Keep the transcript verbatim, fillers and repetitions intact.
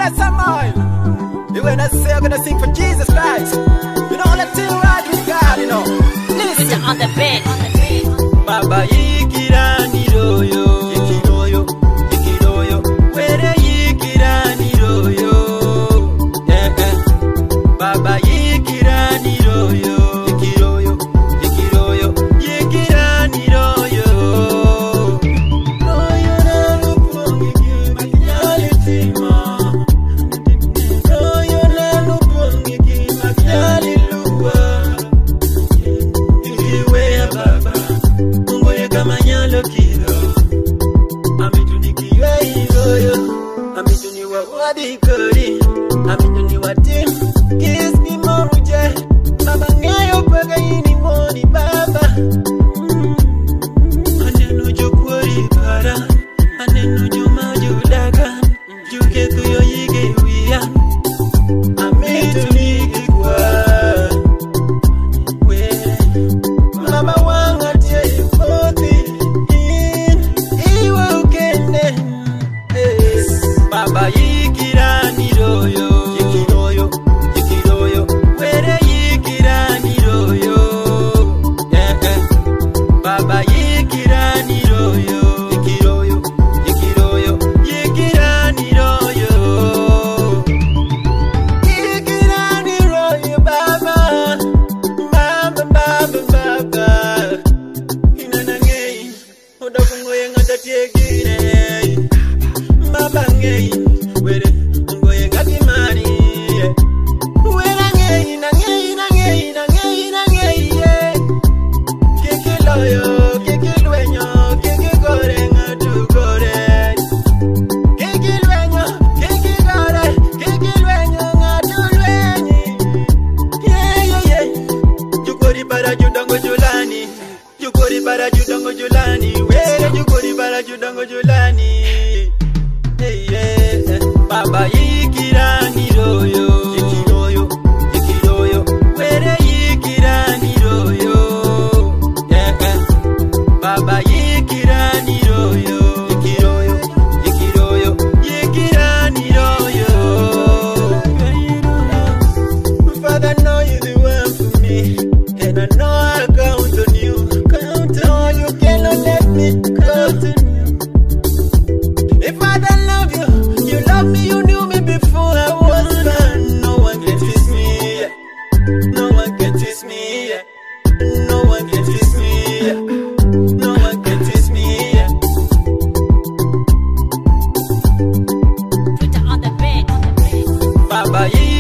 Yes, I'm mine. You when I say I'm gonna sing for Jesus Christ, you know, let's do right with God, you know. Listen on the beat. Baba yikirani royo, yikiroyo, yikiroyo, where yikirani royo, eh eh. Baba yikirani royo, yikiroyo, yikiroyo, yikirani royo. Royo na lupongi kimakiality ma. Royo na lupongi kimakiali luwa. Iwe baba. Kamanyalo kilo amitunikiwe iroyo amituniwa wadikori amituniwa tim kiss me moruje baba ngayo pega ini moni baba anenu jokwori para anenu jomajudaga juke kuyo yige wiya amitunikiwa we mama wanga tie Baba yikirani royo, yikiroyo, yikiroyo, where yikirani royo, eh eh. Baba yikirani royo, yikiroyo, yikiroyo, yikirani royo, yikirani royo, baba, baba, baba, baba. Inanangei, odakungo yengata tiegine. Baba ngei, were ngoye ngati mari. Wera ngei, na ngei, na ngei, na ngei, na ngei. Keke loyo, keke luenyo, keke gore ngatu gore. Keke luenyo, keke gore, keke luenyo ngatu luenyi. Yeah yeah yeah. Jukori para judango julani, jukori para judango julani. Were jukori para judango julani. Hey, yeah. Baba yikirani royo, yikiroyo, yikiroyo, where yikirani royo, yeah, yeah. Baba yikirani royo, yikiroyo, yikiroyo, yikirani royo. Father, know you the one for me, and I know I count on you, count on you, cannot let me count on you. If I don't love you, you love me, you knew me before I was born. No one can tease me, yeah. No one can tease me, yeah. No one can tease me, yeah. No one can tease me, yeah. Put it on the beat. Baba, yeah.